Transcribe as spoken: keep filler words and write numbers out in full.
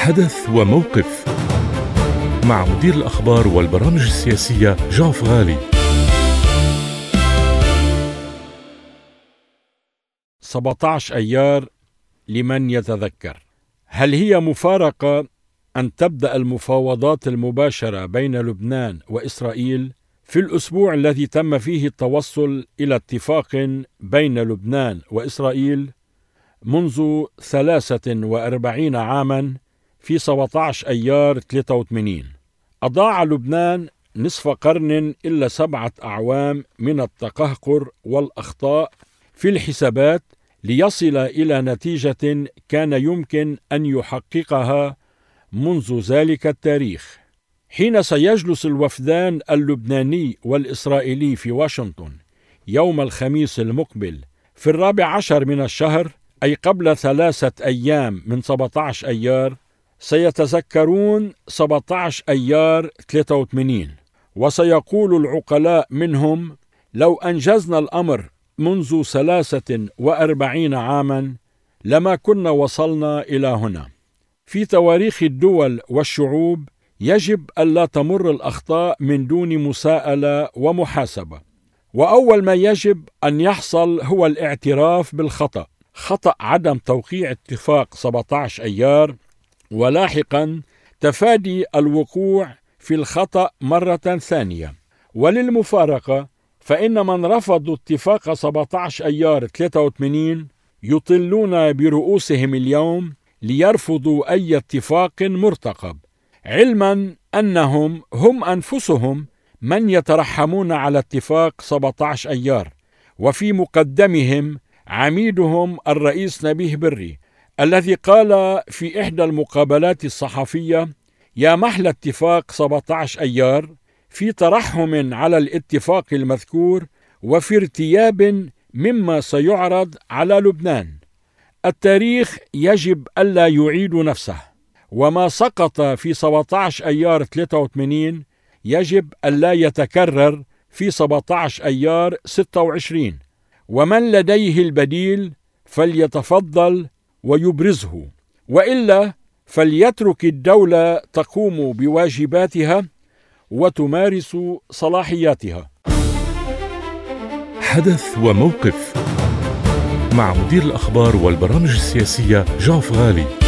حدث وموقف مع مدير الأخبار والبرامج السياسية جان فغالي. سبعة عشر أيار لمن يتذكر. هل هي مفارقة أن تبدأ المفاوضات المباشرة بين لبنان وإسرائيل في الأسبوع الذي تم فيه التوصل إلى اتفاق بين لبنان وإسرائيل منذ ثلاثة وأربعين عاما في سبعة عشر أيار ثلاثة وثمانين؟ أضاع لبنان نصف قرن إلا سبعة أعوام من التقهقر والأخطاء في الحسابات ليصل إلى نتيجة كان يمكن أن يحققها منذ ذلك التاريخ، حين سيجلس الوفدان اللبناني والإسرائيلي في واشنطن يوم الخميس المقبل في الرابع عشر من الشهر، أي قبل ثلاثة أيام من سبعة عشر أيار. سيتذكرون سبعة عشر أيار ثلاثة وثمانين، وسيقول العقلاء منهم: لو أنجزنا الأمر منذ ثلاثة وأربعين عاما لما كنا وصلنا إلى هنا. في تواريخ الدول والشعوب يجب ألا تمر الأخطاء من دون مساءلة ومحاسبة، وأول ما يجب أن يحصل هو الاعتراف بالخطأ، خطأ عدم توقيع اتفاق سبعة عشر أيار، ولاحقا تفادي الوقوع في الخطأ مرة ثانية. وللمفارقة فإن من رفضوا اتفاق سبعة عشر أيار ثلاثة وثمانين يطلون برؤوسهم اليوم ليرفضوا أي اتفاق مرتقب، علما أنهم هم أنفسهم من يترحمون على اتفاق سبعة عشر أيار، وفي مقدمهم عميدهم الرئيس نبيه بري، الذي قال في إحدى المقابلات الصحفية: يا محلى اتفاق سبعة عشر أيار، في ترحم على الاتفاق المذكور وفي ارتياب مما سيعرض على لبنان. التاريخ يجب ألا يعيد نفسه، وما سقط في سبعة عشر أيار ثلاثة وثمانين يجب ألا يتكرر في سبعة عشر أيار ستة وعشرين، ومن لديه البديل فليتفضل ويبرزه، وإلا فليترك الدولة تقوم بواجباتها وتمارس صلاحياتها. حدث وموقف مع مدير الأخبار والبرامج السياسية جان فغالي.